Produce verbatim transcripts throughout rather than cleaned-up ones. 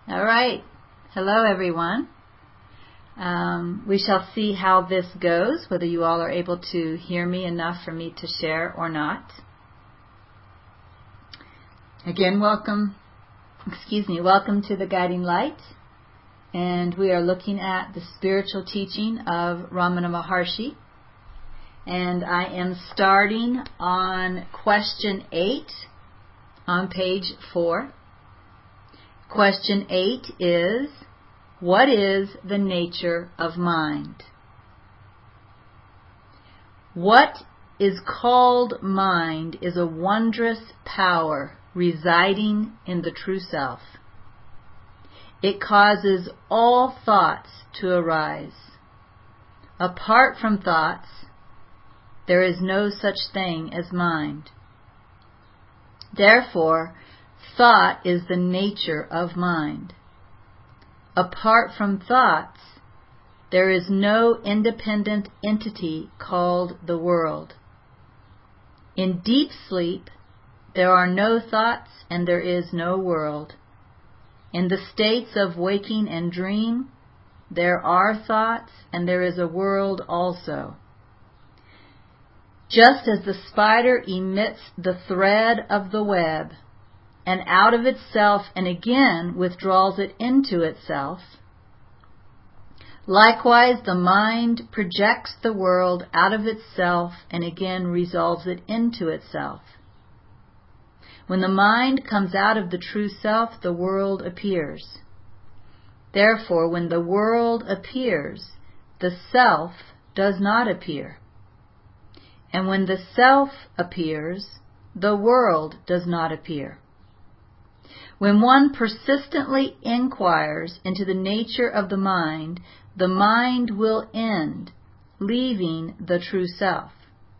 All right. Hello, everyone. Um, we shall see how this goes, whether you all are able to hear me enough for me to share or not. Again, welcome, excuse me, welcome to the Guiding Light. And we are looking at the spiritual teaching of Ramana Maharshi. And I am starting on question eight on page four. Question eight is, what is the nature of mind? What is called mind is a wondrous power residing in the true self. It causes all thoughts to arise. Apart from thoughts, there is no such thing as mind. Therefore, thought is the nature of mind. Apart from thoughts, there is no independent entity called the world. In deep sleep, there are no thoughts and there is no world. In the states of waking and dream, there are thoughts and there is a world also. Just as the spider emits the thread of the web, and out of itself and again withdraws it into itself, likewise the mind projects the world out of itself and again resolves it into itself. When the mind comes out of the true self, the world appears. Therefore, when the world appears, the self does not appear. And when the self appears, the world does not appear. When one persistently inquires into the nature of the mind, the mind will end, leaving the true self.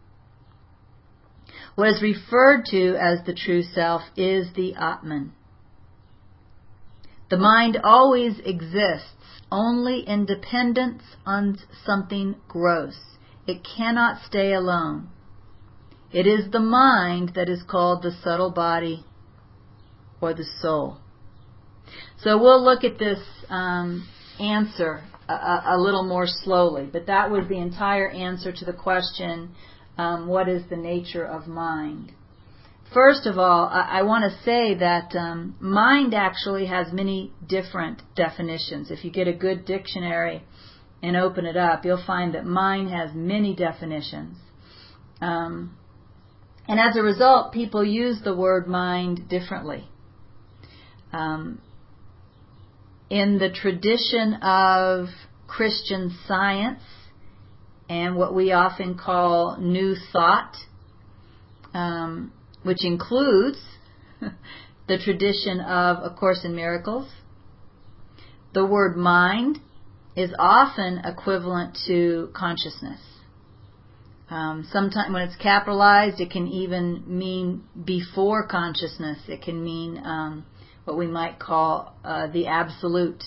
What is referred to as the true self is the Atman. The mind always exists only in dependence on something gross. It cannot stay alone. It is the mind that is called the subtle body or the soul. So we'll look at this um, answer a, a little more slowly, but that was the entire answer to the question, um, what is the nature of mind? First of all, I, I want to say that um, mind actually has many different definitions. If you get a good dictionary and open it up, you'll find that mind has many definitions. Um, and as a result, people use the word mind differently. Um, in the tradition of Christian Science and what we often call New Thought, um, which includes the tradition of A Course in Miracles, the word mind is often equivalent to consciousness. Um, sometimes when it's capitalized, it can even mean before consciousness. It can mean um, what we might call uh, the absolute.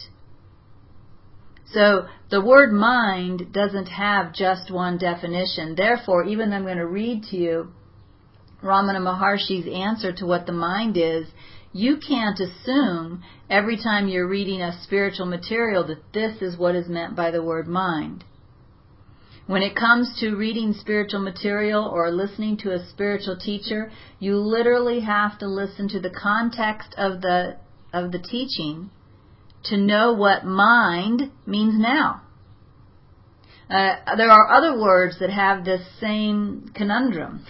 So the word mind doesn't have just one definition. Therefore, even though I'm going to read to you Ramana Maharshi's answer to what the mind is, you can't assume every time you're reading a spiritual material that this is what is meant by the word mind. When it comes to reading spiritual material or listening to a spiritual teacher, you literally have to listen to the context of the of the teaching to know what mind means now. Uh, there are other words that have this same conundrum.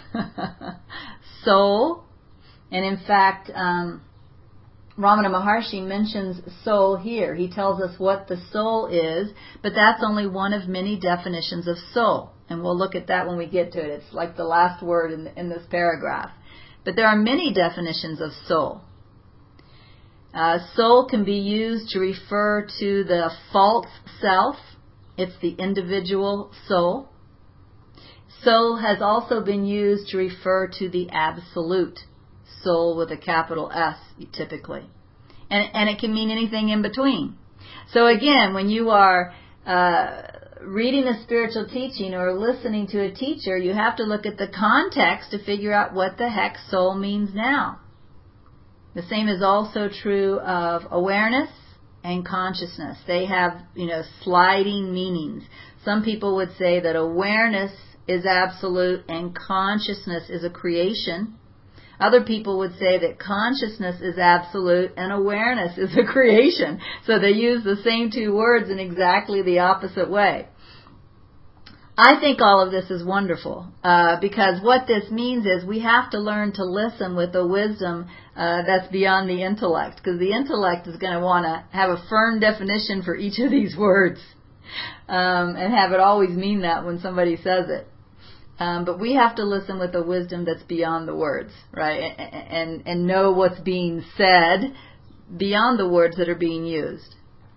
Soul, and in fact, um, Ramana Maharshi mentions soul here. He tells us what the soul is, but that's only one of many definitions of soul. And we'll look at that when we get to it. It's like the last word in, in this paragraph. But there are many definitions of soul. Uh, soul can be used to refer to the false self. It's the individual soul. Soul has also been used to refer to the absolute soul with a capital S, typically. And, and it can mean anything in between. So again, when you are uh, reading a spiritual teaching or listening to a teacher, you have to look at the context to figure out what the heck soul means now. The same is also true of awareness and consciousness. They have, you know, sliding meanings. Some people would say that awareness is absolute and consciousness is a creation. Other people would say that consciousness is absolute and awareness is a creation. So they use the same two words in exactly the opposite way. I think all of this is wonderful uh, because what this means is we have to learn to listen with a wisdom uh, that's beyond the intellect, because the intellect is going to want to have a firm definition for each of these words um, and have it always mean that when somebody says it. Um, but we have to listen with a wisdom that's beyond the words, right, and, and know what's being said beyond the words that are being used.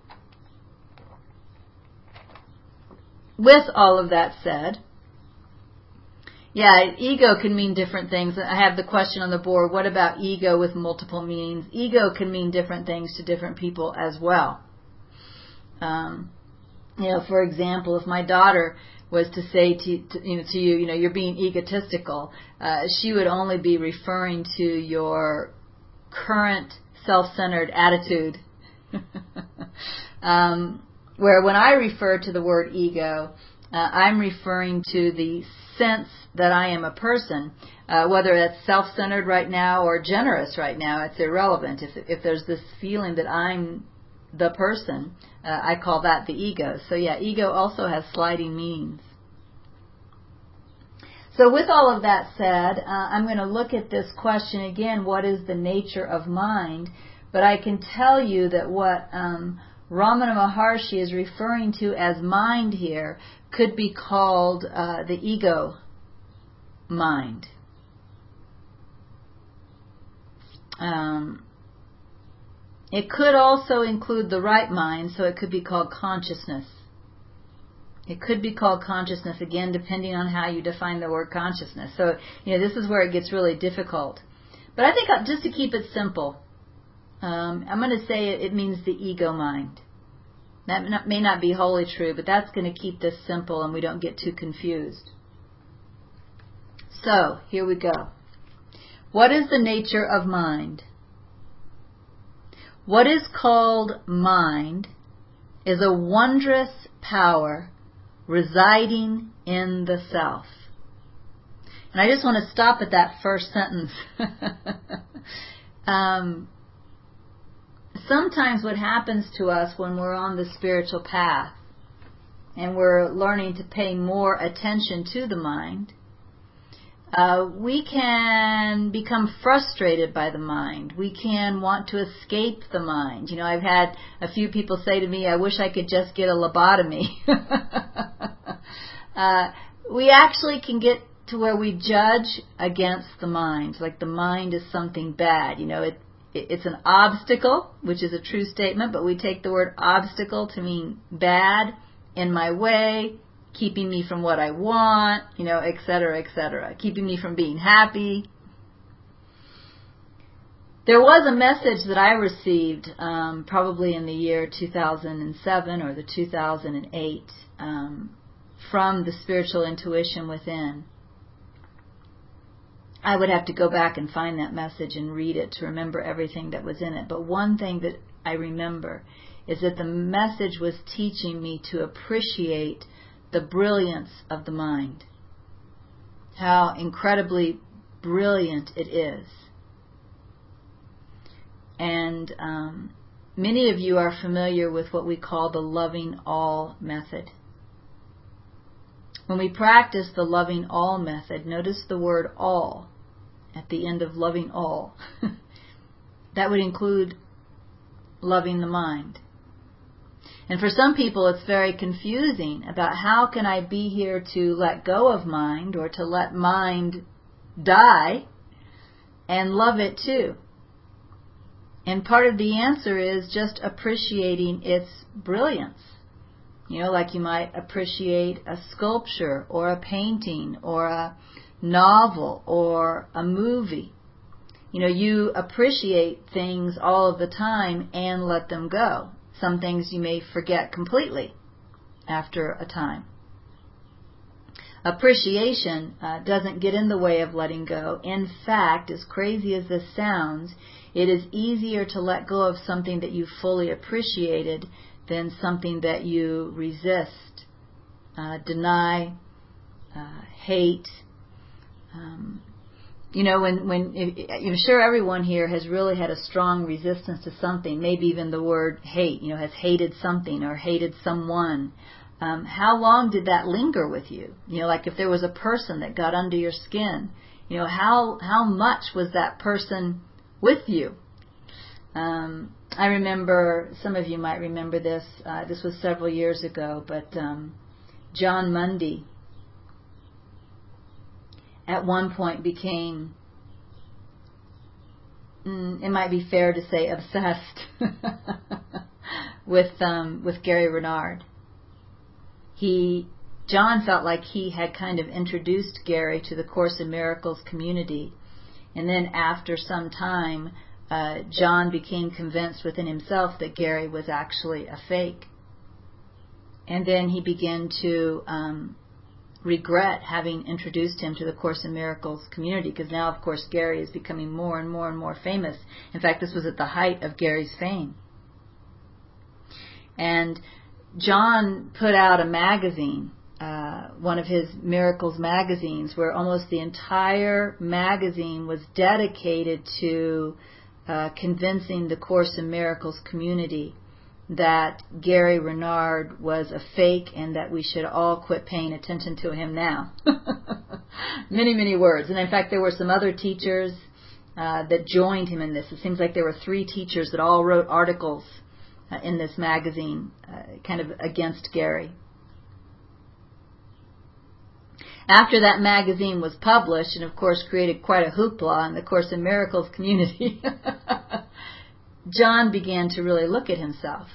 With all of that said, yeah, ego can mean different things. I have the question on the board, what about ego with multiple meanings? Ego can mean different things to different people as well. Um, you know, for example, if my daughter was to say to, to, you know, to you, you know, you're being egotistical, uh, she would only be referring to your current self-centered attitude. um Where when I refer to the word ego, uh, I'm referring to the sense that I am a person, uh, whether it's self-centered right now or generous right now, it's irrelevant. If, if there's this feeling that I'm the person, uh, I call that the ego. So yeah, ego also has sliding meanings. So with all of that said, uh, I'm going to look at this question again, what is the nature of mind? But I can tell you that what um, Ramana Maharshi is referring to as mind here could be called uh, the ego mind. Um, it could also include the right mind, so it could be called consciousness. It could be called consciousness, again, depending on how you define the word consciousness. So, you know, this is where it gets really difficult. But I think just to keep it simple, Um, I'm going to say it, it means the ego mind. That not, may not be wholly true, but that's going to keep this simple and we don't get too confused. So, here we go. What is the nature of mind? What is called mind is a wondrous power residing in the self. And I just want to stop at that first sentence. um, Sometimes what happens to us when we're on the spiritual path and we're learning to pay more attention to the mind, uh, we can become frustrated by the mind. We can want to escape the mind. You know, I've had a few people say to me, I wish I could just get a lobotomy. uh, we actually can get to where we judge against the mind, like the mind is something bad. You know, it It's an obstacle, which is a true statement, but we take the word obstacle to mean bad, in my way, keeping me from what I want, you know, et cetera, et cetera, keeping me from being happy. There was a message that I received um, probably in the year two thousand seven or the two thousand eight um, from the Spiritual Intuition Within. I would have to go back and find that message and read it to remember everything that was in it. But one thing that I remember is that the message was teaching me to appreciate the brilliance of the mind. How incredibly brilliant it is. And um, many of you are familiar with what we call the loving all method. When we practice the loving all method, notice the word all at the end of loving all. That would include loving the mind. And for some people it's very confusing about how can I be here to let go of mind or to let mind die and love it too. And part of the answer is just appreciating its brilliance. You know, like you might appreciate a sculpture or a painting or a novel or a movie. You know, you appreciate things all of the time and let them go. Some things you may forget completely after a time. Appreciation uh, doesn't get in the way of letting go. In fact, as crazy as this sounds, It is easier to let go of something that you fully appreciated than something that you resist, uh, deny, uh, hate. Um, you know, when, when I'm sure everyone here has really had a strong resistance to something, maybe even the word hate, you know, has hated something or hated someone. Um, how long did that linger with you? You know, like if there was a person that got under your skin, you know, how how much was that person with you? Um, I remember, some of you might remember this, uh, this was several years ago, but um, John Mundy at one point became, mm, it might be fair to say, obsessed with um, with Gary Renard. He, John felt like he had kind of introduced Gary to the Course in Miracles community, and then after some time, uh, John became convinced within himself that Gary was actually a fake, and then he began to um, regret having introduced him to the Course in Miracles community, because now, of course, Gary is becoming more and more and more famous. In fact, this was at the height of Gary's fame. And John put out a magazine, uh, one of his Miracles magazines, where almost the entire magazine was dedicated to uh, convincing the Course in Miracles community that Gary Renard was a fake and that we should all quit paying attention to him now. Many, many words. And in fact, there were some other teachers uh, that joined him in this. It seems like there were three teachers that all wrote articles uh, in this magazine uh, kind of against Gary. After that magazine was published, and of course created quite a hoopla in the Course in Miracles community, John began to really look at himself.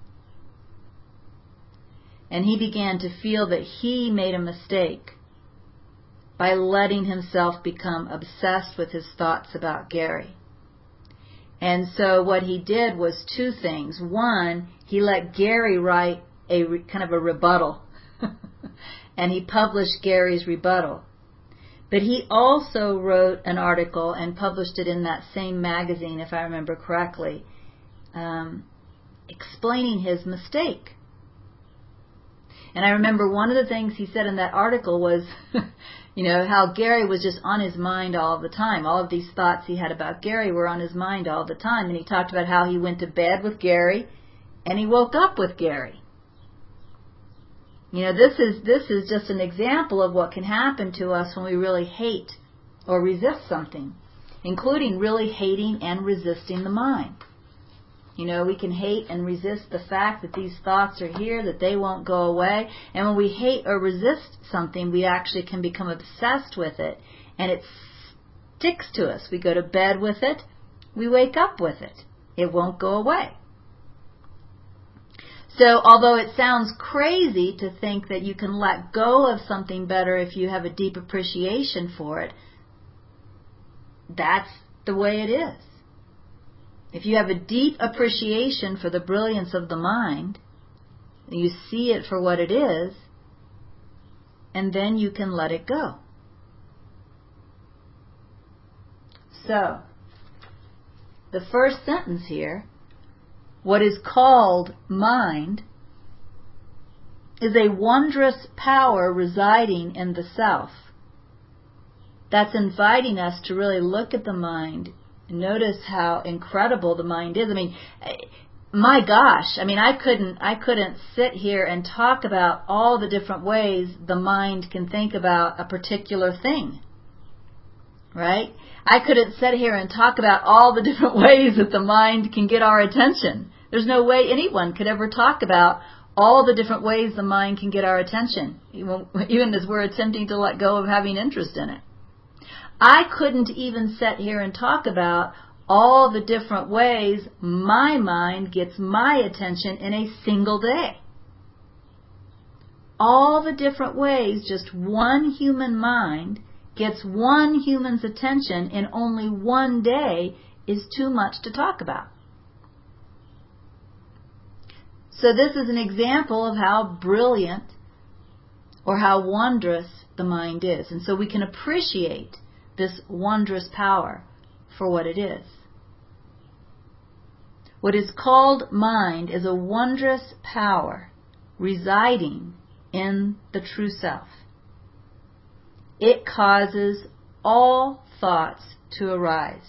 And he began to feel that he made a mistake by letting himself become obsessed with his thoughts about Gary. And so what he did was two things. One, he let Gary write a re, kind of a rebuttal. And he published Gary's rebuttal. But he also wrote an article and published it in that same magazine, if I remember correctly, um, explaining his mistake. And I remember one of the things he said in that article was, you know, how Gary was just on his mind all the time. All of these thoughts he had about Gary were on his mind all the time. And he talked about how he went to bed with Gary and he woke up with Gary. You know, this is this is just an example of what can happen to us when we really hate or resist something, including really hating and resisting the mind. You know, we can hate and resist the fact that these thoughts are here, that they won't go away. And when we hate or resist something, we actually can become obsessed with it, and it sticks to us. We go to bed with it, we wake up with it. It won't go away. So although it sounds crazy to think that you can let go of something better if you have a deep appreciation for it, that's the way it is. If you have a deep appreciation for the brilliance of the mind, you see it for what it is, and then you can let it go. So, the first sentence here, what is called mind, is a wondrous power residing in the self. That's inviting us to really look at the mind and notice how incredible the mind is. I mean, my gosh, I mean, I couldn't, I couldn't sit here and talk about all the different ways the mind can think about a particular thing, right? I couldn't sit here and talk about all the different ways that the mind can get our attention. There's no way anyone could ever talk about all the different ways the mind can get our attention, even, even as we're attempting to let go of having interest in it. I couldn't even sit here and talk about all the different ways my mind gets my attention in a single day. All the different ways just one human mind gets one human's attention in only one day is too much to talk about. So this is an example of how brilliant or how wondrous the mind is. And so we can appreciate this wondrous power for what it is. What is called mind is a wondrous power residing in the true self. It causes all thoughts to arise.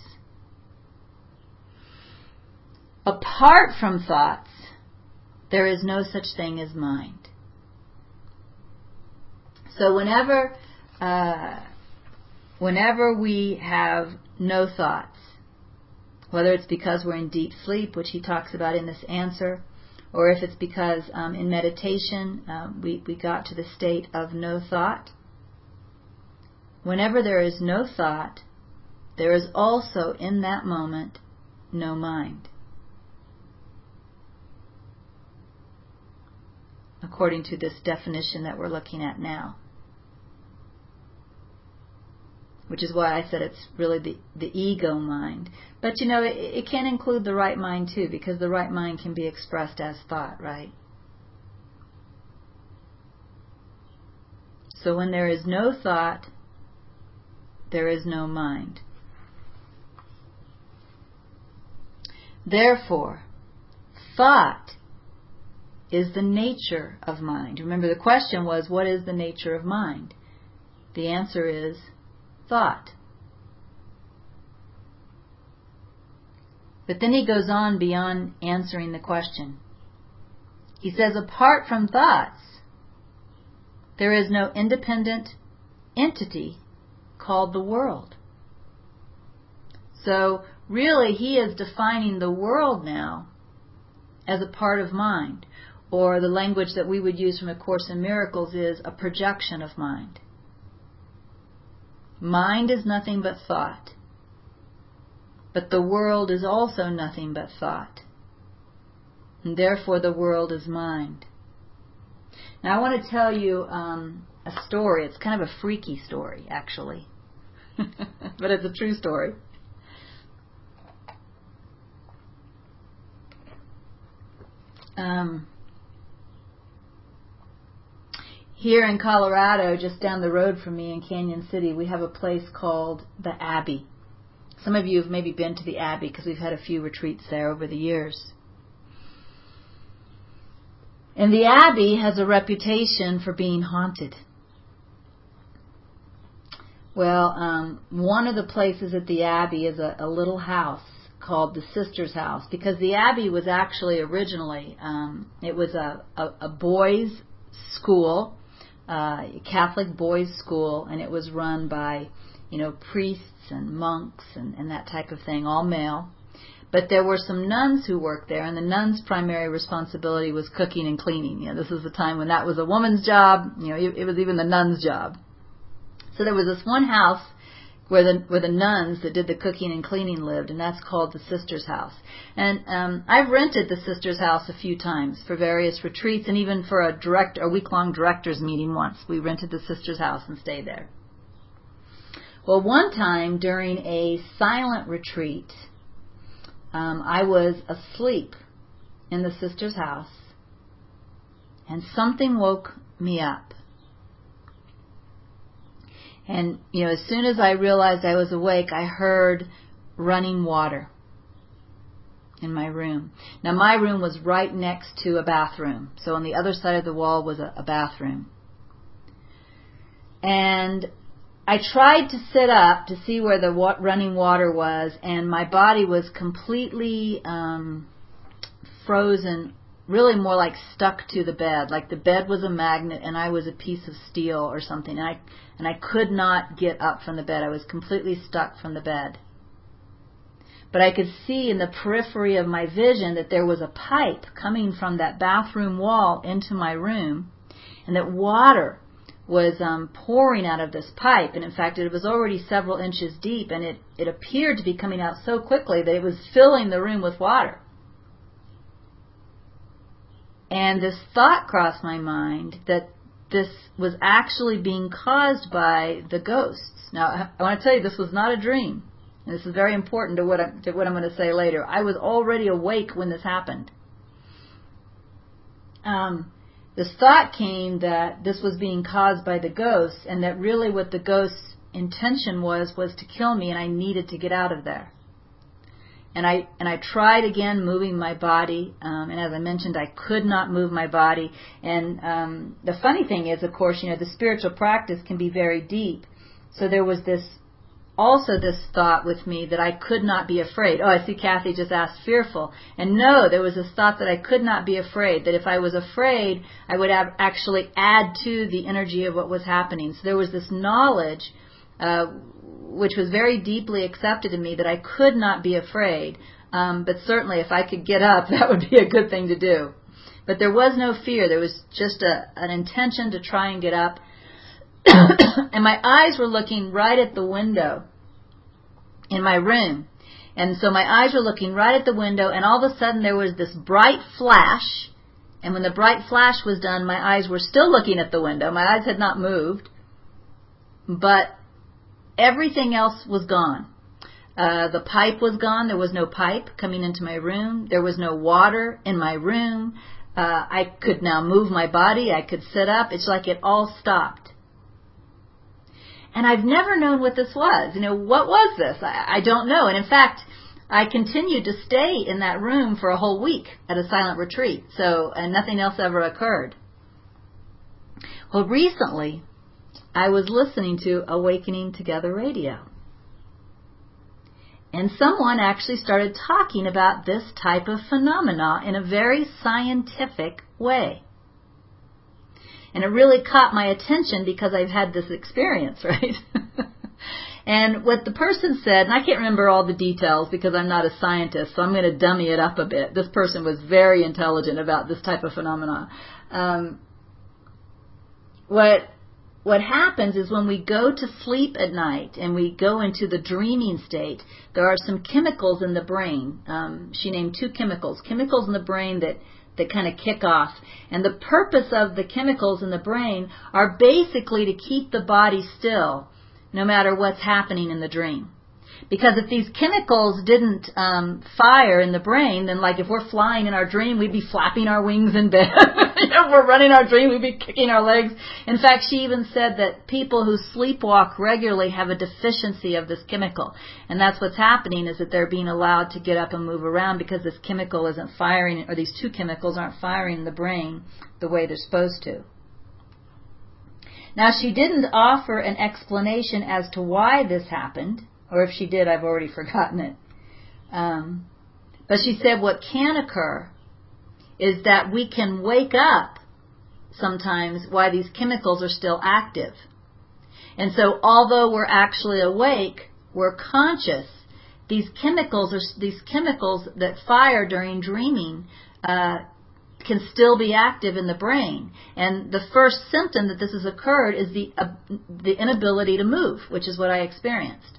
Apart from thoughts, there is no such thing as mind. So whenever, uh, whenever we have no thoughts, whether it's because we're in deep sleep, which he talks about in this answer, or if it's because um, in meditation um, we, we got to the state of no thought, whenever there is no thought, there is also in that moment no mind, according to this definition that we're looking at now. Which is why I said it's really the, the ego mind. But you know, it, it can include the right mind too, because the right mind can be expressed as thought, right? So when there is no thought, there is no mind. Therefore, thought is the nature of mind. Remember, the question was, what is the nature of mind? The answer is thought. But then he goes on beyond answering the question. He says, apart from thoughts, there is no independent entity called the world. So really he is defining the world now as a part of mind, or the language that we would use from A Course in Miracles is a projection of mind. Mind is nothing but thought, but the world is also nothing but thought, and therefore the world is mind. Now I want to tell you um, a story. It's kind of a freaky story, actually, but it's a true story. Um, here in Colorado, just down the road from me in Canyon City, we have a place called the Abbey. Some of you have maybe been to the Abbey because we've had a few retreats there over the years. And the Abbey has a reputation for being haunted. Well, um, one of the places at the Abbey is a, a little house called the Sisters' House, because the Abbey was actually originally, um, it was a, a, a boys' school, uh, Catholic boys' school, and it was run by, you know, priests and monks and, and that type of thing, all male. But there were some nuns who worked there, and the nuns' primary responsibility was cooking and cleaning. You know, this was the time when that was a woman's job. You know, it, it was even the nuns' job. So there was this one house where the where the nuns that did the cooking and cleaning lived, and that's called the Sisters' House. And um, I've rented the Sisters' House a few times for various retreats, and even for a direct a week-long directors meeting once. We rented the Sisters' House and stayed there. Well, one time during a silent retreat, um, I was asleep in the Sisters' House, and something woke me up. And, you know, as soon as I realized I was awake, I heard running water in my room. Now, my room was right next to a bathroom. So on the other side of the wall was a, a bathroom. And I tried to sit up to see where the wa- running water was, and my body was completely um, frozen, really more like stuck to the bed. Like the bed was a magnet and I was a piece of steel or something. And I, and I could not get up from the bed. I was completely stuck from the bed. But I could see in the periphery of my vision that there was a pipe coming from that bathroom wall into my room, and that water was um, pouring out of this pipe. And in fact, it was already several inches deep, and it, it appeared to be coming out so quickly that it was filling the room with water. And this thought crossed my mind that this was actually being caused by the ghosts. Now, I want to tell you, this was not a dream. And this is very important to what, I, to what I'm going to say later. I was already awake when this happened. Um, this thought came that this was being caused by the ghosts, and that really what the ghost's intention was, was to kill me, and I needed to get out of there. and I and I tried again moving my body, um, and as I mentioned, I could not move my body. And um, the funny thing is, of course, you know, the spiritual practice can be very deep. So there was this, also this thought with me that I could not be afraid. Oh, I see Kathy just asked fearful. And no, there was this thought that I could not be afraid, that if I was afraid, I would have actually add to the energy of what was happening. So there was this knowledge, uh, which was very deeply accepted in me, that I could not be afraid. Um, but certainly if I could get up, that would be a good thing to do. But there was no fear. There was just a, an intention to try and get up. And my eyes were looking right at the window in my room. And so my eyes were looking right at the window, and all of a sudden there was this bright flash. And when the bright flash was done, my eyes were still looking at the window. My eyes had not moved. But everything else was gone. Uh, the pipe was gone. There was no pipe coming into my room. There was no water in my room. Uh, I could now move my body. I could sit up. It's like it all stopped. And I've never known what this was. You know, what was this? I, I don't know. And in fact, I continued to stay in that room for a whole week at a silent retreat. So, and nothing else ever occurred. Well, recently, I was listening to Awakening Together Radio. And someone actually started talking about this type of phenomena in a very scientific way. And it really caught my attention because I've had this experience, right? And what the person said, and I can't remember all the details because I'm not a scientist, so I'm going to dummy it up a bit. This person was very intelligent about this type of phenomena. Um, what what happens is when we go to sleep at night and we go into the dreaming state, there are some chemicals in the brain. Um, she named two chemicals, chemicals in the brain that that kind of kick off. And the purpose of the chemicals in the brain are basically to keep the body still no matter what's happening in the dream. Because if these chemicals didn't um, fire in the brain, then like if we're flying in our dream, we'd be flapping our wings in bed. If we're running our dream, we'd be kicking our legs. In fact, she even said that people who sleepwalk regularly have a deficiency of this chemical. And that's what's happening, is that they're being allowed to get up and move around because this chemical isn't firing, or these two chemicals aren't firing in the brain the way they're supposed to. Now, she didn't offer an explanation as to why this happened. Or if she did, I've already forgotten it. Um, but she said what can occur is that we can wake up sometimes while these chemicals are still active. And so although we're actually awake, we're conscious. These chemicals, are, these chemicals that fire during dreaming uh, can still be active in the brain. And the first symptom that this has occurred is the uh, the inability to move, which is what I experienced.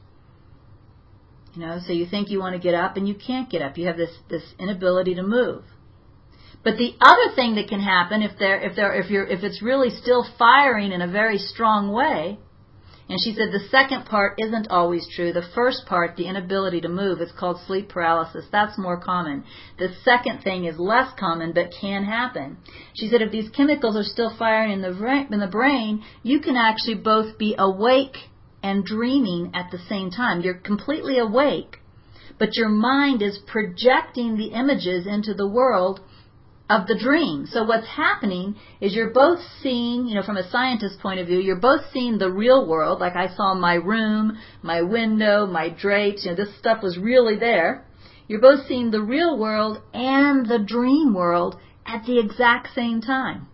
You know, so you think you want to get up and you can't get up. You have this, this inability to move. But the other thing that can happen if they're, if they're, if you're, if it's really still firing in a very strong way, and she said the second part isn't always true. The first part, the inability to move, is called sleep paralysis. That's more common. The second thing is less common but can happen. She said if these chemicals are still firing in the in the brain, you can actually both be awake and dreaming at the same time. You're completely awake, but your mind is projecting the images into the world of the dream. So what's happening is you're both seeing, you know, from a scientist's point of view, you're both seeing the real world, like I saw my room, my window, my drapes, you know, this stuff was really there. You're both seeing the real world and the dream world at the exact same time.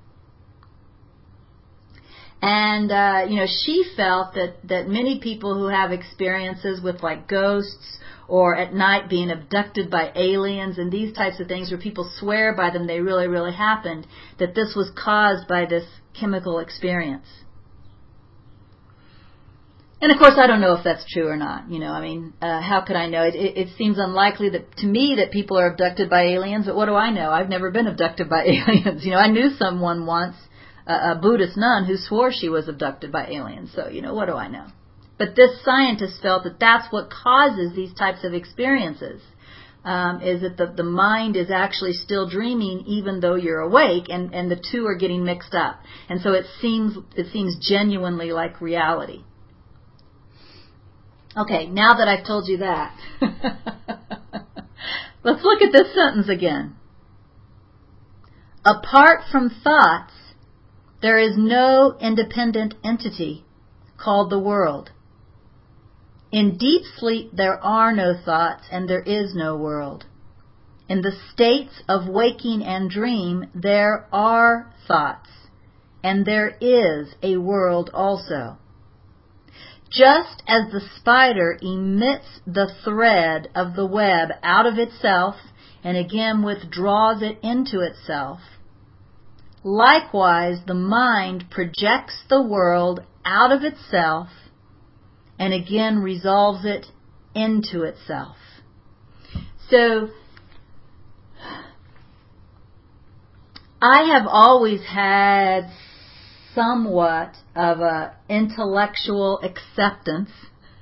And, uh, you know, she felt that, that many people who have experiences with like ghosts or at night being abducted by aliens and these types of things where people swear by them they really, really happened, that this was caused by this chemical experience. And of course, I don't know if that's true or not. You know, I mean, uh, how could I know? It, it, it seems unlikely that to me that people are abducted by aliens, but what do I know? I've never been abducted by aliens. You know, I knew someone once, a Buddhist nun, who swore she was abducted by aliens. So, you know, what do I know? But this scientist felt that that's what causes these types of experiences, um, is that the, the mind is actually still dreaming even though you're awake, and, and the two are getting mixed up. And so it seems it seems genuinely like reality. Okay, now that I've told you that, Let's look at this sentence again. Apart from thoughts, there is no independent entity called the world. In deep sleep, there are no thoughts and there is no world. In the states of waking and dream, there are thoughts and there is a world also. Just as the spider emits the thread of the web out of itself and again withdraws it into itself, likewise the mind projects the world out of itself and again resolves it into itself. So, I have always had somewhat of a intellectual acceptance,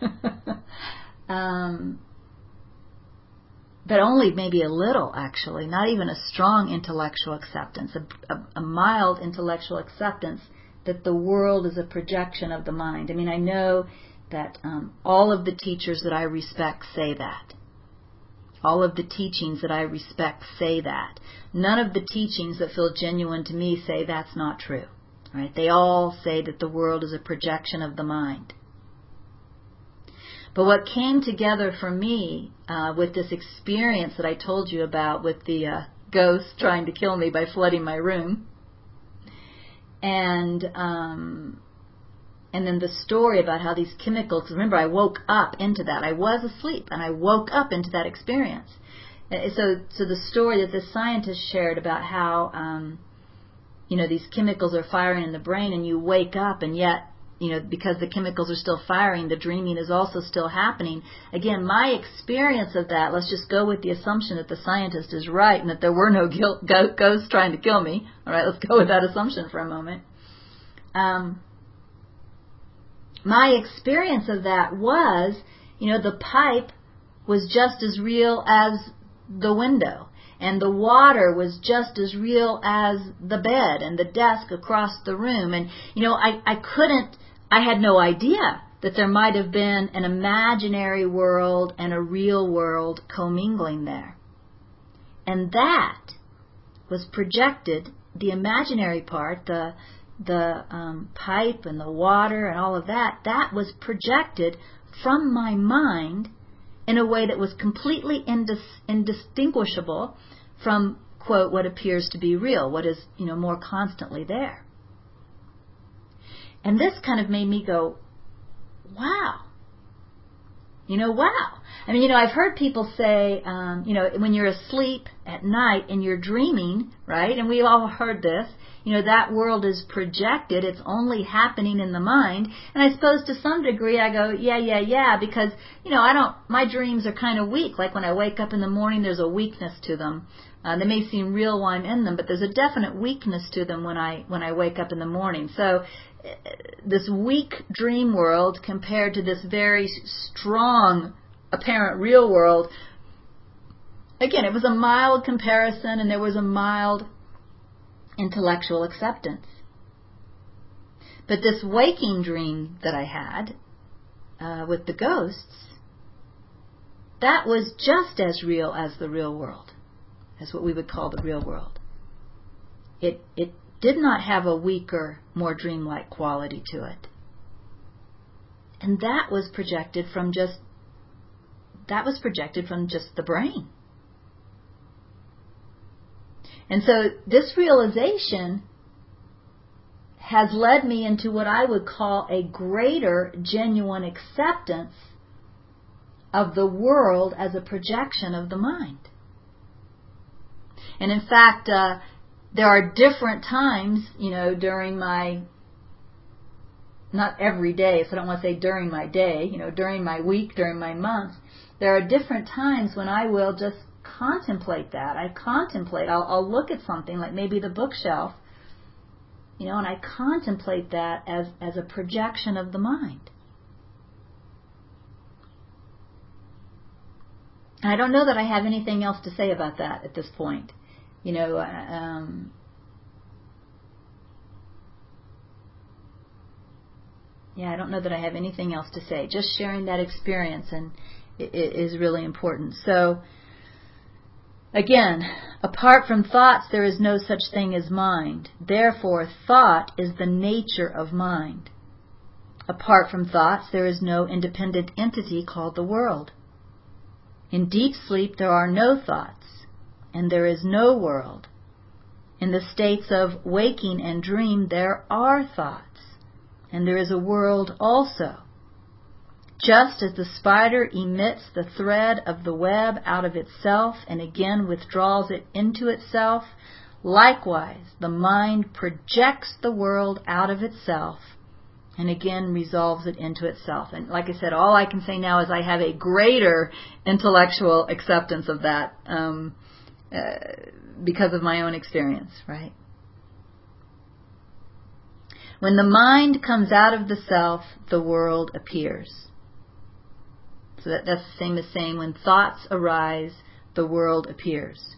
um, but only maybe a little, actually, not even a strong intellectual acceptance, a, a, a mild intellectual acceptance that the world is a projection of the mind. I mean, I know that um, all of the teachers that I respect say that. All of the teachings that I respect say that. None of the teachings that feel genuine to me say that's not true. Right? They all say that the world is a projection of the mind. But what came together for me uh, with this experience that I told you about with the uh, ghost trying to kill me by flooding my room, and um, and then the story about how these chemicals, because remember I woke up into that. I was asleep and I woke up into that experience. So, so the story that this scientist shared about how um, you know, these chemicals are firing in the brain and you wake up and yet, you know, because the chemicals are still firing, the dreaming is also still happening. Again, my experience of that, let's just go with the assumption that the scientist is right and that there were no guilt, go, ghosts trying to kill me. All right, let's go with that assumption for a moment. Um, my experience of that was, you know, the pipe was just as real as the window. And the water was just as real as the bed and the desk across the room. And, you know, I, I couldn't, I had no idea that there might have been an imaginary world and a real world commingling there. And that was projected, the imaginary part, the, the um, pipe and the water and all of that, that was projected from my mind in a way that was completely indis- indistinguishable from, quote, what appears to be real, what is, you know, more constantly there. And this kind of made me go, wow. You know, wow. I mean, you know, I've heard people say, um, you know, when you're asleep at night and you're dreaming, right, and we've all heard this, you know, that world is projected. It's only happening in the mind. And I suppose to some degree I go, yeah, yeah, yeah, because, you know, I don't, my dreams are kind of weak. Like when I wake up in the morning, there's a weakness to them. Uh, they may seem real while I'm in them, but there's a definite weakness to them when I when I wake up in the morning. So uh, this weak dream world compared to this very strong apparent real world, again, it was a mild comparison and there was a mild intellectual acceptance. But this waking dream that I had uh, with the ghosts, that was just as real as the real world. That's what we would call the real world. It it did not have a weaker, more dreamlike quality to it. And that was projected from just that was projected from just the brain. And so this realization has led me into what I would call a greater genuine acceptance of the world as a projection of the mind. And in fact, uh, there are different times, you know, during my, not every day, so I don't want to say during my day, you know, during my week, during my month, there are different times when I will just contemplate that. I contemplate, I'll, I'll look at something like maybe the bookshelf, you know, and I contemplate that as, as a projection of the mind. And I don't know that I have anything else to say about that at this point. You know, um, yeah, I don't know that I have anything else to say. Just sharing that experience and it, it is really important. So, Again, apart from thoughts, there is no such thing as mind. Therefore, thought is the nature of mind. Apart from thoughts, there is no independent entity called the world. In deep sleep, there are no thoughts, and there is no world. In the states of waking and dream, there are thoughts, and there is a world also. Just as the spider emits the thread of the web out of itself and again withdraws it into itself, likewise the mind projects the world out of itself and again resolves it into itself. And like I said, all I can say now is I have a greater intellectual acceptance of that um, uh, because of my own experience, right? When the mind comes out of the self, the world appears. So that, that's the same as saying when thoughts arise, the world appears.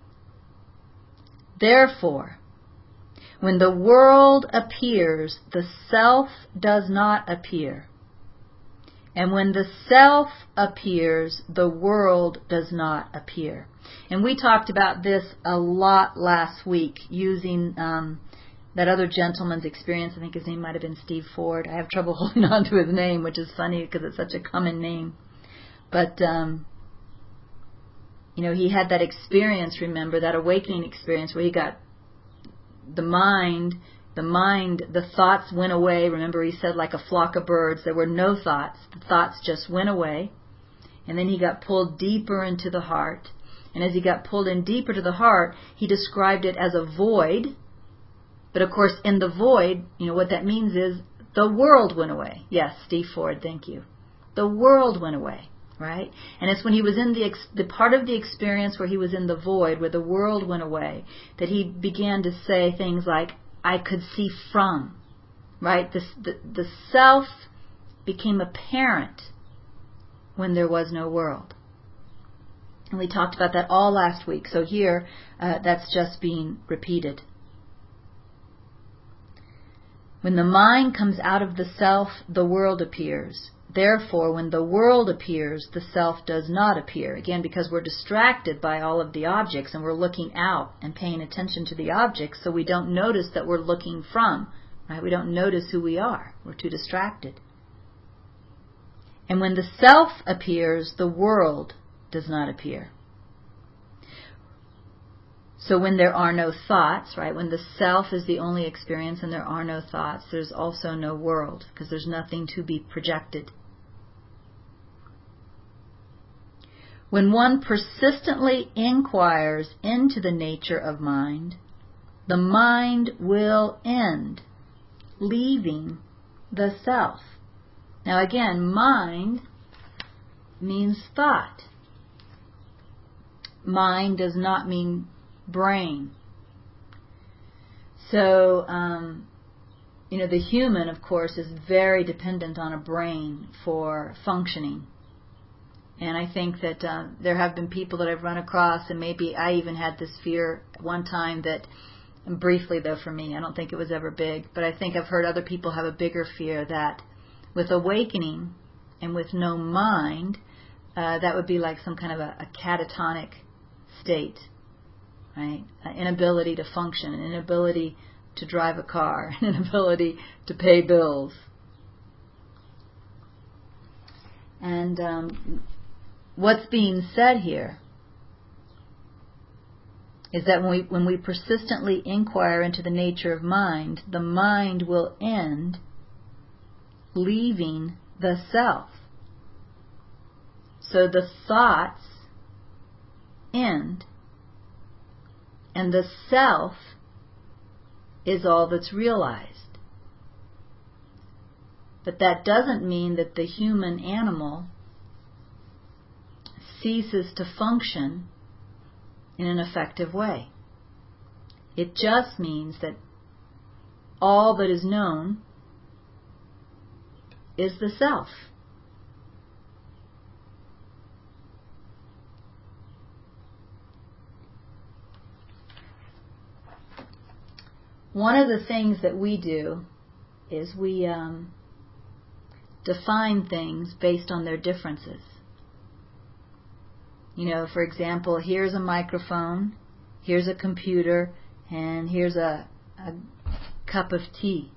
Therefore, when the world appears, the self does not appear. And when the self appears, the world does not appear. And we talked about this a lot last week using um, that other gentleman's experience. I think his name might have been Steve Ford. I have trouble holding on to his name, which is funny because it's such a common name. But, um, you know, he had that experience, remember, that awakening experience where he got the mind, the mind, the thoughts went away. Remember, he said like a flock of birds. There were no thoughts. The thoughts just went away. And then he got pulled deeper into the heart. And as he got pulled in deeper to the heart, he described it as a void. But, of course, in the void, you know, what that means is the world went away. Yes, Steve Ford, thank you. The world went away. Right? And it's when he was in the ex- the part of the experience where he was in the void, where the world went away, that he began to say things like, I could see from. Right? This, the, the self became apparent when there was no world. And we talked about that all last week. So here, uh, that's just being repeated. When the mind comes out of the self, the world appears. Therefore, when the world appears, the self does not appear. Again, because we're distracted by all of the objects and we're looking out and paying attention to the objects, so we don't notice that we're looking from. Right? We don't notice who we are. We're too distracted. And when the self appears, the world does not appear. So when there are no thoughts, right, when the self is the only experience and there are no thoughts, there's also no world because there's nothing to be projected. When one persistently inquires into the nature of mind, the mind will end, leaving the self. Now again, mind means thought. Mind does not mean brain. So, um, you know, the human, of course, is very dependent on a brain for functioning. And I think that uh, there have been people that I've run across, and maybe I even had this fear at one time that, briefly though for me, I don't think it was ever big, but I think I've heard other people have a bigger fear that with awakening and with no mind, uh, that would be like some kind of a, a catatonic state. Right? An inability to function, an inability to drive a car, an inability to pay bills. And um, what's being said here is that when we, when we persistently inquire into the nature of mind, the mind will end, leaving the self. So the thoughts end, and the self is all that's realized. But that doesn't mean that the human animal ceases to function in an effective way. It just means that all that is known is the self. One of the things that we do is we um, define things based on their differences. You know, for example, here's a microphone, here's a computer, and here's a, a cup of tea.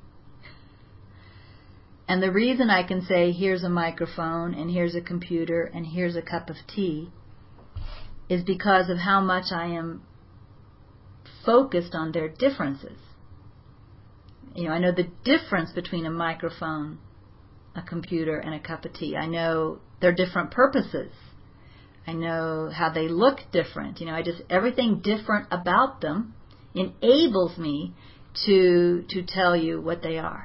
And the reason I can say here's a microphone and here's a computer and here's a cup of tea is because of how much I am focused on their differences. You know, I know the difference between a microphone, a computer, and a cup of tea. I know their different purposes. I know how they look different. You know, I just, everything different about them enables me to to tell you what they are.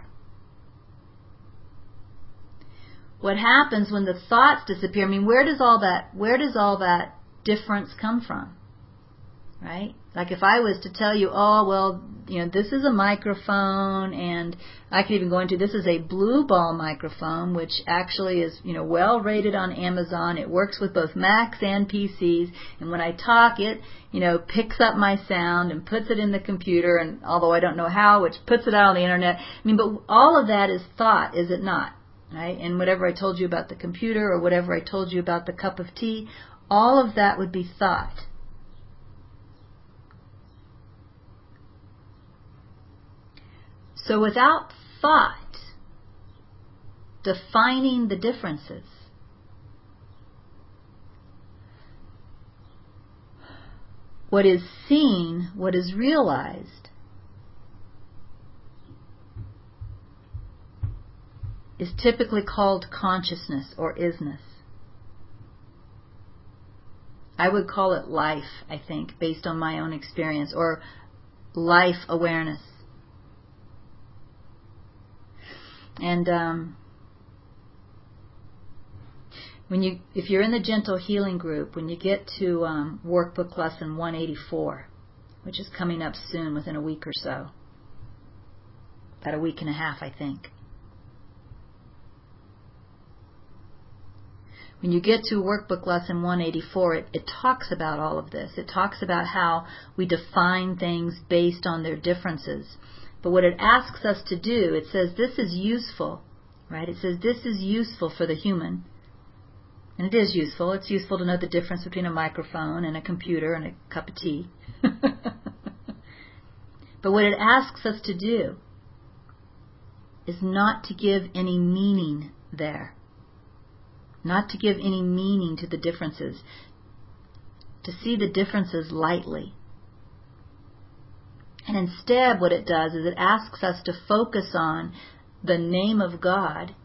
What happens when the thoughts disappear? I mean, where does all that where does all that difference come from? Right? Like if I was to tell you, oh, well, you know, this is a microphone, and I could even go into, this is a Blue Ball microphone, which actually is, you know, well rated on Amazon. It works with both Macs and P Cs, and when I talk, it, you know, picks up my sound and puts it in the computer, and although I don't know how, which puts it out on the internet. I mean, but all of that is thought, is it not? Right? And whatever I told you about the computer or whatever I told you about the cup of tea, all of that would be thought. So without thought defining the differences, what is seen, what is realized, is typically called consciousness or isness. I would call it life, I think, based on my own experience, or life awareness. And um, when you, if you're in the Gentle Healing group, when you get to um, workbook lesson one eighty-four, which is coming up soon, within a week or so, about a week and a half, I think. When you get to workbook lesson one eighty-four, it, it talks about all of this. It talks about how we define things based on their differences. But what it asks us to do, it says this is useful, right? It says this is useful for the human. And it is useful. It's useful to know the difference between a microphone and a computer and a cup of tea. But what it asks us to do is not to give any meaning there. Not to give any meaning to the differences. To see the differences lightly. And instead what it does is it asks us to focus on the name of God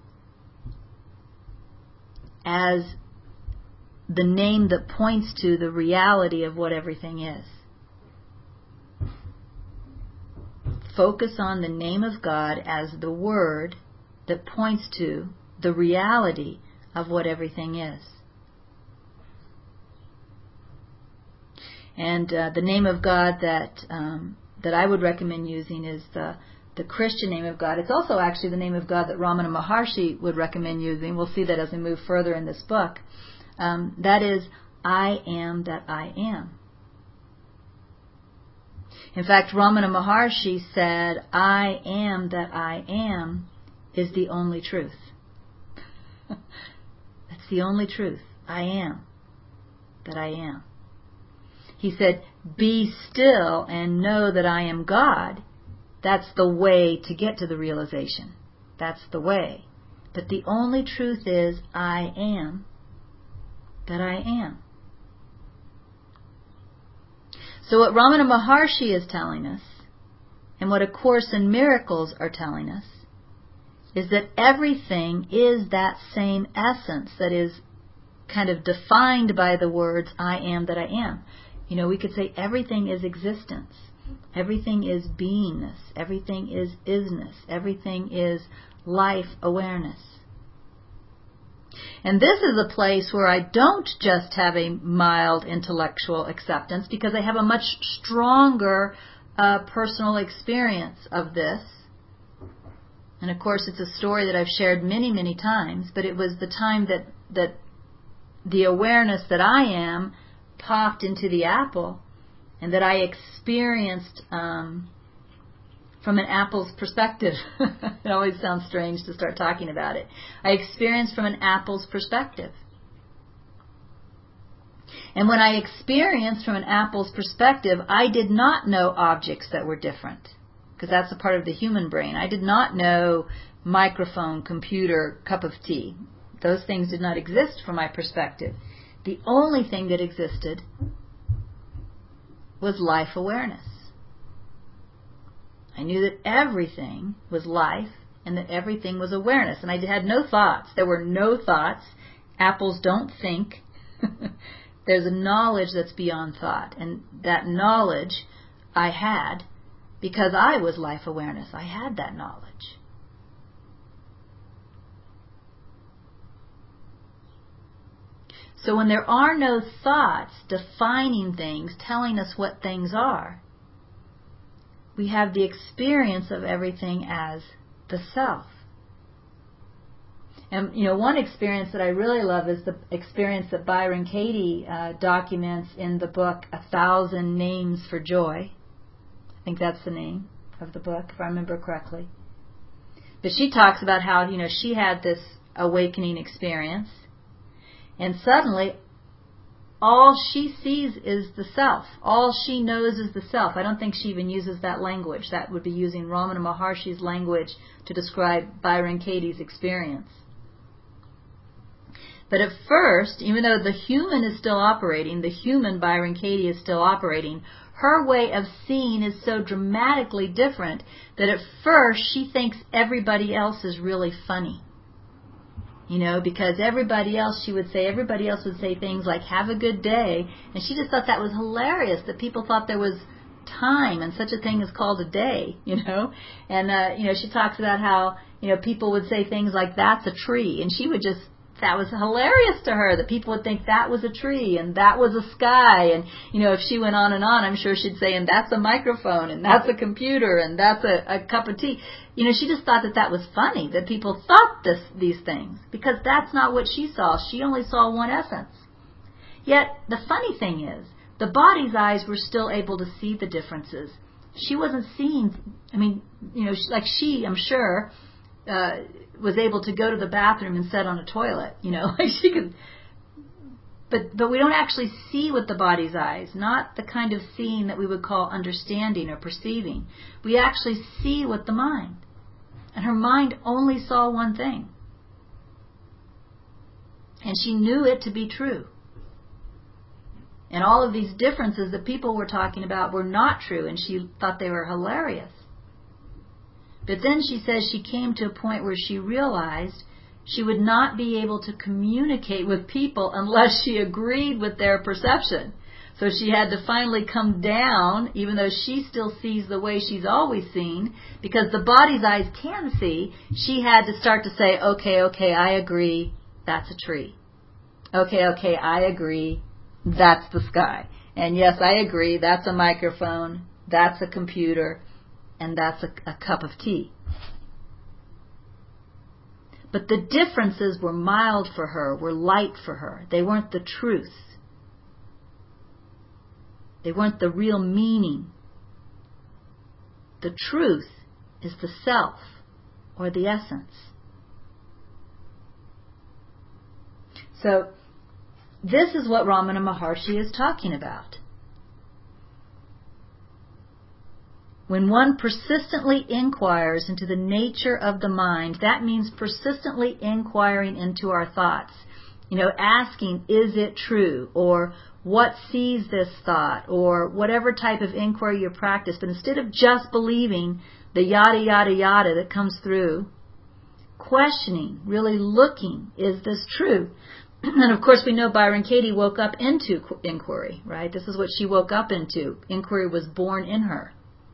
as the name that points to the reality of what everything is. Focus on the name of God as the word that points to the reality of what everything is. And uh, the name of God that um, that I would recommend using is the the Christian name of God. It's also actually the name of God that Ramana Maharshi would recommend using. We'll see that as we move further in this book. Um, that is, I am that I am. In fact, Ramana Maharshi said, I am that I am is the only truth. That's the only truth. I am that I am. He said, be still and know that I am God. That's the way to get to the realization. That's the way. But the only truth is, I am that I am. So what Ramana Maharshi is telling us, and what A Course in Miracles are telling us, is that everything is that same essence that is kind of defined by the words, I am that I am. You know, we could say everything is existence. Everything is beingness. Everything is isness. Everything is life awareness. And this is a place where I don't just have a mild intellectual acceptance, because I have a much stronger uh, personal experience of this. And of course, it's a story that I've shared many, many times, but it was the time that, that the awareness that I am popped into the apple, and that I experienced um, from an apple's perspective. It always sounds strange to start talking about it. I experienced from an apple's perspective. And when I experienced from an apple's perspective, I did not know objects that were different, because that's a part of the human brain. I did not know microphone, computer, cup of tea. Those things did not exist from my perspective. The only thing that existed was life awareness. I knew that everything was life and that everything was awareness. And I had no thoughts. There were no thoughts. Apples don't think. There's a knowledge that's beyond thought. And that knowledge I had because I was life awareness. I had that knowledge. So when there are no thoughts defining things, telling us what things are, we have the experience of everything as the self. And, you know, one experience that I really love is the experience that Byron Katie uh, documents in the book A Thousand Names for Joy. I think that's the name of the book, if I remember correctly. But she talks about how, you know, she had this awakening experience, and suddenly all she sees is the self. All she knows is the self. I don't think she even uses that language. That would be using Ramana Maharshi's language to describe Byron Katie's experience. But at first, even though the human is still operating, the human Byron Katie is still operating, her way of seeing is so dramatically different that at first she thinks everybody else is really funny. You know, because everybody else, she would say, everybody else would say things like, have a good day. And she just thought that was hilarious, that people thought there was time and such a thing is called a day, you know. And, uh, you know, she talks about how, you know, people would say things like, that's a tree. And she would just, that was hilarious to her, that people would think that was a tree and that was a sky. And, you know, if she went on and on, I'm sure she'd say, and that's a microphone and that's a computer and that's a, a cup of tea. You know, she just thought that that was funny, that people thought this, these things, because that's not what she saw. She only saw one essence. Yet, the funny thing is, the body's eyes were still able to see the differences. She wasn't seeing, I mean, you know, like she, I'm sure, uh, was able to go to the bathroom and sit on a toilet, you know, like she could, but, but we don't actually see with the body's eyes, not the kind of seeing that we would call understanding or perceiving. We actually see with the mind. And her mind only saw one thing. And she knew it to be true. And all of these differences that people were talking about were not true, and she thought they were hilarious. But then she says she came to a point where she realized she would not be able to communicate with people unless she agreed with their perception. So she had to finally come down, even though she still sees the way she's always seen, because the body's eyes can see. She had to start to say, okay, okay, I agree, that's a tree. Okay, okay, I agree, that's the sky. And yes, I agree, that's a microphone, that's a computer, and that's a, a cup of tea. But the differences were mild for her, were light for her. They weren't the truth. They weren't the real meaning. The truth is the self, or the essence. So, this is what Ramana Maharshi is talking about. When one persistently inquires into the nature of the mind, that means persistently inquiring into our thoughts. You know, asking, is it true? Or what sees this thought? Or whatever type of inquiry you practice. But instead of just believing the yada, yada, yada that comes through, questioning, really looking, is this true? And of course we know Byron Katie woke up into inquiry, right? This is what she woke up into. Inquiry was born in her.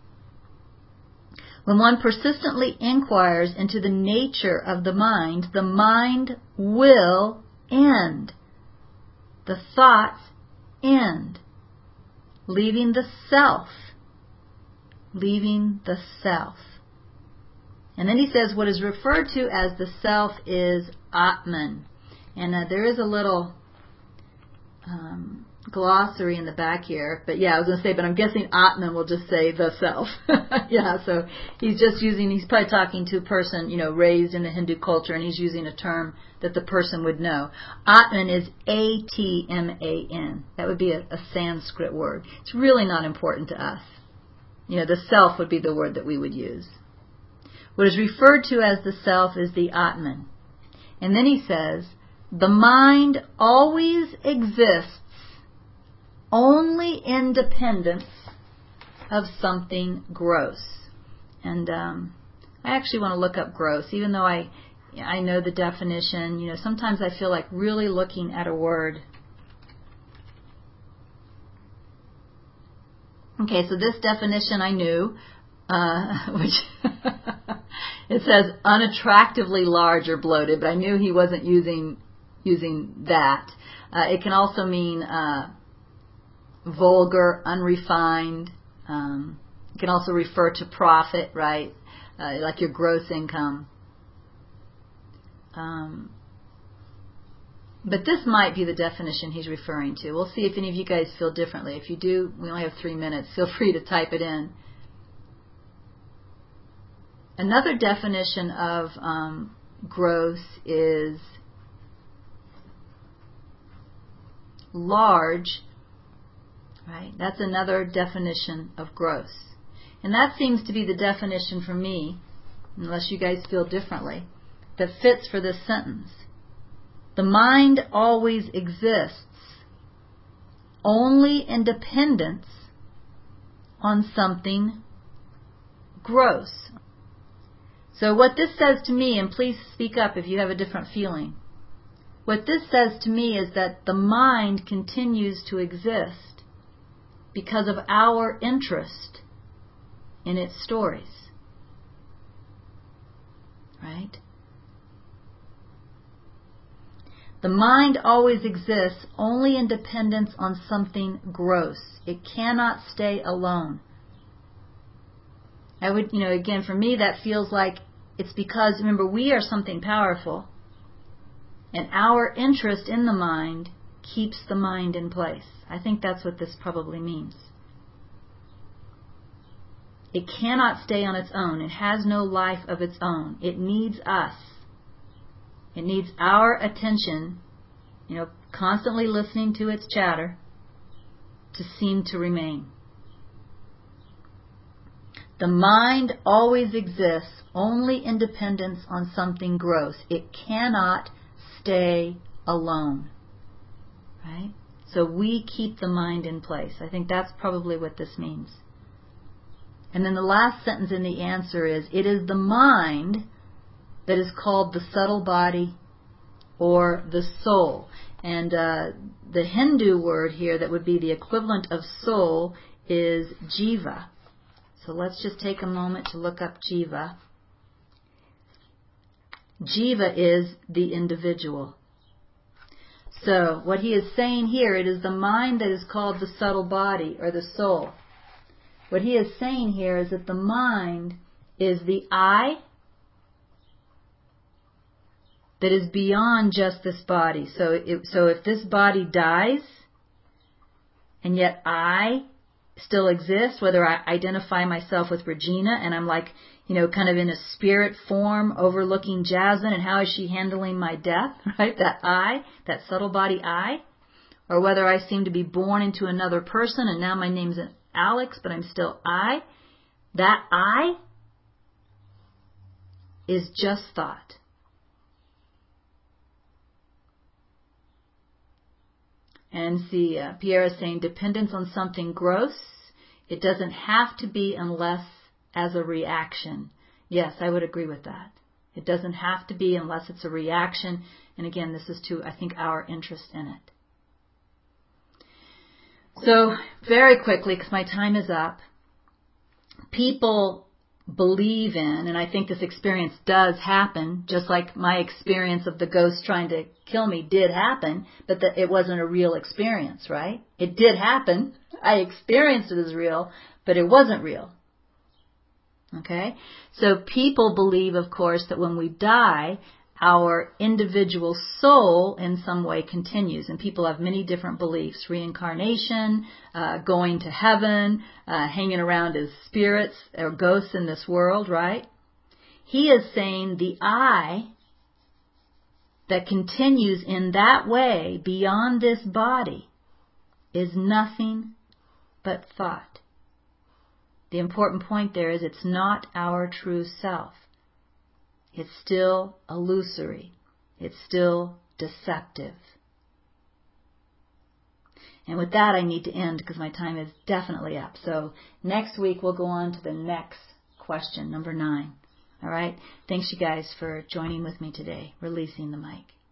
When one persistently inquires into the nature of the mind, the mind will end. The thoughts end. Leaving the self. Leaving the self. And then he says what is referred to as the self is Atman. And uh, there is a little um, glossary in the back here. But yeah, I was going to say, but I'm guessing Atman will just say the self. Yeah, so he's just using, he's probably talking to a person, you know, raised in the Hindu culture, and he's using a term that the person would know. Atman is A T M A N. That would be a, a Sanskrit word. It's really not important to us. You know, the self would be the word that we would use. What is referred to as the self is the Atman. And then he says, the mind always exists only in dependence of something gross. And um, I actually want to look up gross, even though I I know the definition. You know, sometimes I feel like really looking at a word. Okay, so this definition I knew, uh, which it says unattractively large or bloated, but I knew he wasn't using using that. Uh, it can also mean uh, vulgar, unrefined. Um, it can also refer to profit, right? Uh, like your gross income. Um, but this might be the definition he's referring to. We'll see if any of you guys feel differently. If you do, we only have three minutes. Feel free to type it in. Another definition of um, gross is large. Right? That's another definition of gross. And that seems to be the definition for me, unless you guys feel differently, that fits for this sentence. The mind always exists only in dependence on something gross. So what this says to me, and please speak up if you have a different feeling, what this says to me is that the mind continues to exist because of our interest in its stories. Right? The mind always exists only in dependence on something gross. It cannot stay alone. I would, you know, again, for me that feels like it's because, remember, we are something powerful, and our interest in the mind keeps the mind in place. I think that's what this probably means. It cannot stay on its own. It has no life of its own. It needs us. It needs our attention, you know, constantly listening to its chatter to seem to remain. The mind always exists only in dependence on something gross. It cannot stay alone. Right? So we keep the mind in place. I think that's probably what this means. And then the last sentence in the answer is, it is the mind that is called the subtle body or the soul. And uh, the Hindu word here that would be the equivalent of soul is jiva. So let's just take a moment to look up jiva. Jiva is the individual. So what he is saying here, it is the mind that is called the subtle body or the soul. What he is saying here is that the mind is the I that is beyond just this body. So, it, so if this body dies, and yet I still exist, whether I identify myself with Regina and I'm like, you know, kind of in a spirit form overlooking Jasmine and how is she handling my death, right? That I, that subtle body I, or whether I seem to be born into another person and now my name's Alex, but I'm still I, that I is just thought. And see, uh, Pierre is saying dependence on something gross. It doesn't have to be unless as a reaction. Yes, I would agree with that. It doesn't have to be unless it's a reaction. And again, this is to, I think, our interest in it. So, very quickly, because my time is up, people believe in, and I think this experience does happen, just like my experience of the ghost trying to kill me did happen, but that it wasn't a real experience, right? It did happen. I experienced it as real, but it wasn't real. Okay? So people believe, of course, that when we die, our individual soul in some way continues. And people have many different beliefs. Reincarnation, uh, going to heaven, uh, hanging around as spirits or ghosts in this world, right? He is saying the I that continues in that way beyond this body is nothing but thought. The important point there is it's not our true self. It's still illusory. It's still deceptive. And with that, I need to end because my time is definitely up. So next week, we'll go on to the next question, number nine. All right? Thanks, you guys, for joining with me today, releasing the mic.